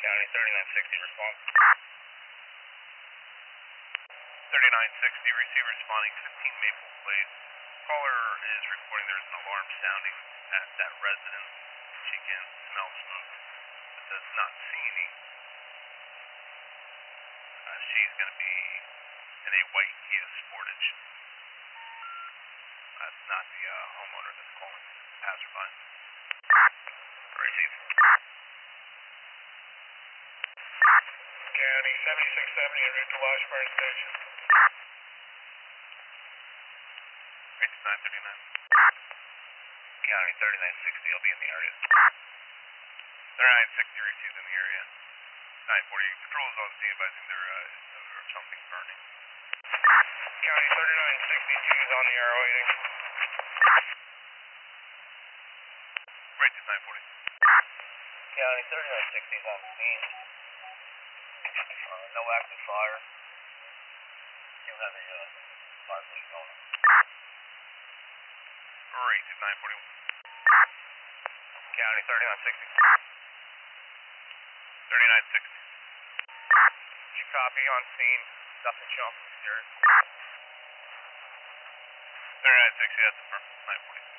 County 3960 response. 3960, receiver responding 15 Maple Place. Caller is reporting there's an alarm sounding at that residence. She can smell smoke, but does not see any. She's going to be in a white Kia Sportage. That's not the homeowner that's calling. Passerby. Receive. County 7670 en route to Washburn Station. Rates 939. County 3960, I'll be in the area. 3960 received in the area. 940. Patrol is on scene advising there or something burning. County 3962 is on the air waiting. Rates is 940. County 3960 is on scene. No active fire. You have a fire police going. Rates is 941. County 3960. 3960. You copy on scene. Nothing showing from the stairs. 3960, that's affirmed. 940.